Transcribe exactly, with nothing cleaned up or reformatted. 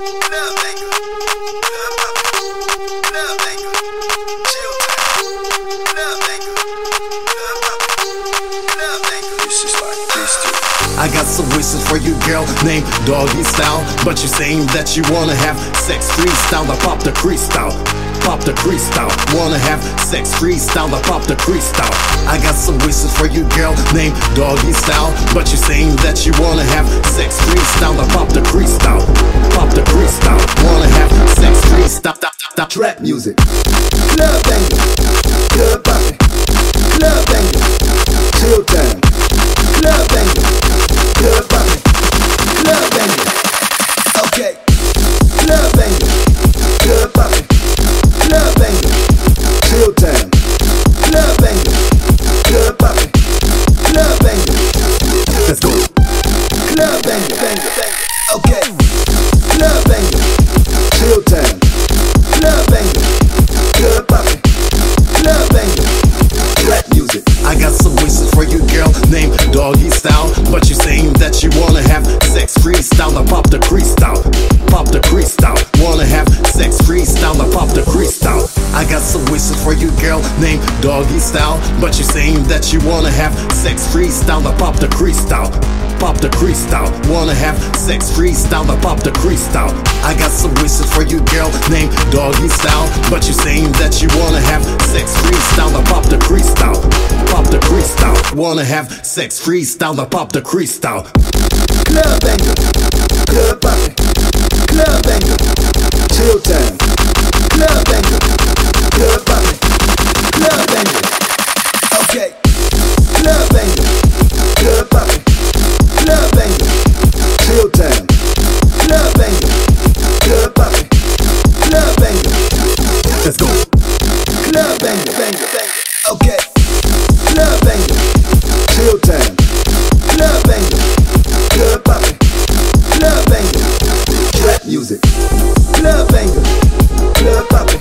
Club banger, club poppin', club banger, chill time. Club banger, club poppin', club banger. This is like this too. I got some wishes for you, girl, named Doggy Style. But you're saying that you wanna have sex freestyle. I pop the crystal, pop the crystal. Wanna have sex freestyle. I pop the crystal. I got some wishes for you, girl, named Doggy Style. But you're saying that you wanna have sex freestyle. I pop the crystal, pop the crystal. Wanna have sex freestyle. Stop, stop, stop. Trap music. Club banger, club poppin', club banger, chill time. Club banger, club poppin', club banger. Okay. Club banger, club poppin', club banger, chill time. Club banger, club poppin', club banger. Let's go. Club banger, banger, banger. Okay. Club banger, chill time. Club banger, club poppin', club banger. Rap music. I got some wishes for you, girl, named Doggy Style. But you're saying that you wanna have sex freestyle. I pop the crystal, pop the crystal. Wanna have sex freestyle. I pop the crystal. I got some wishes for you, girl, named Doggy Style. But you're saying that you wanna have sex freestyle. I pop the crystal, pop the crystal. Wanna have sex freestyle. I pop the crystal. I got some wishes for you, girl, named Doggy Style. But you're saying that you wanna have sex freestyle. I pop the crystal, pop the crystal. Wanna have sex freestyle. I pop the crystal. Club banger, club poppin', club banger, chill time. Club banger, club poppin', club banger. Okay. Club banger, club poppin', club banger, chill time. Club banger, club poppin', club banger. Let's go. Club banger, banger, banger. Okay. Club banger, chill time. Club banger, club poppin', club banger. Trap music. Club banger, club poppin'.